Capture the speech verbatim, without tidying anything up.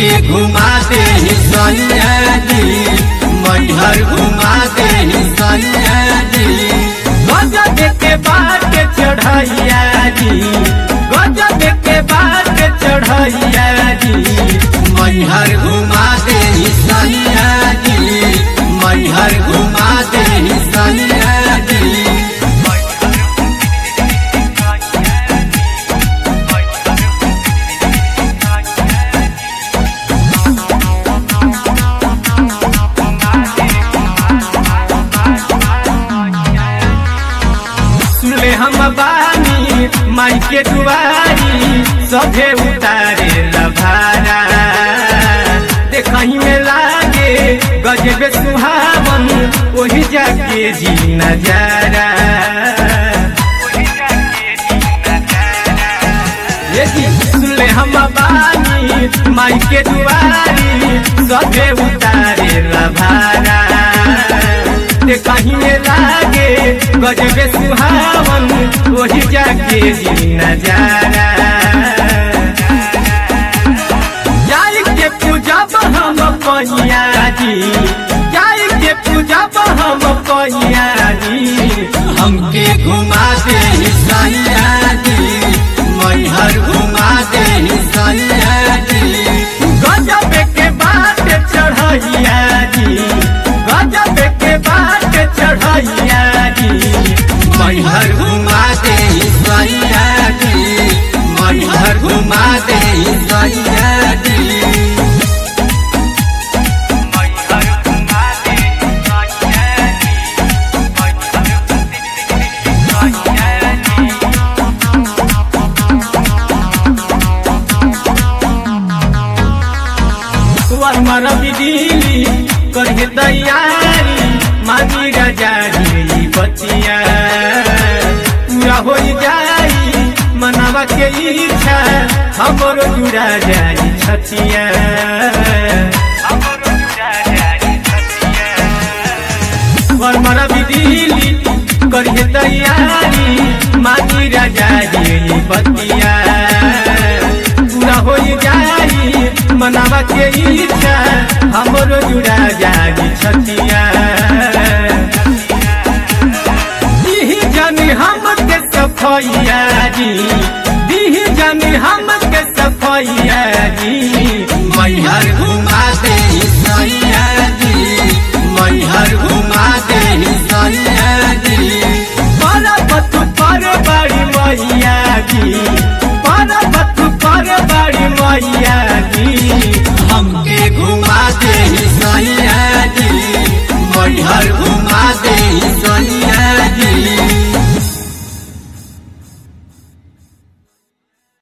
घुमाते ही सैया जी, मैहर घुमाते ही सैया जी। गजब के बाट चढ़ैया जी, गजब के बाट चढ़ैया जी, मैहर घुमाते ही सैया जी, मैहर घुमाते ही सैया जी। हम बानी माई के दुआरी, सभे उतारे लभारा, देखही में लागे गजब सुहावन, वही जाके जी नजारा। ये जी सुनले हम बानी माई के दुआरी, सभे उतारे लभारा, देखही में लागे गजब सुहावन, वही जाके जी नजारा। जाई के पूजब हम पैया जी, जाई के पूजब हम पैया जी, हमके घुमाते ही सैया जी, मैहर घुमाते ही सैया जी। गजब के बाट चढ़ैया जी, गजब के बाट चढ़ैया जी, मैहर घुमाते ही सैया जी, मैहर घुमाते ही सैया जी। वर्मर बिजली करके तैयारी, मानी राजा जी बतिया, पूरा हो जाई मनावा के इच्छा, हमरो जुड़ा जाई छतिया। वर्मर बिजली करके तैयारी, मानी राजा जी बतिया, पूरा हो जाई मनावा के इच्छा, हमरो जुड़ा जाई छतिया। दीही जानी हम के सफैया जी, दीही जानी हम के सफैया जी, मैहर घुमाते ही सैया जी, मैहर घुमाते ही सैया जी। पर्वत पर बड़ी मैया जी, पर्वत पर बड़ी मैया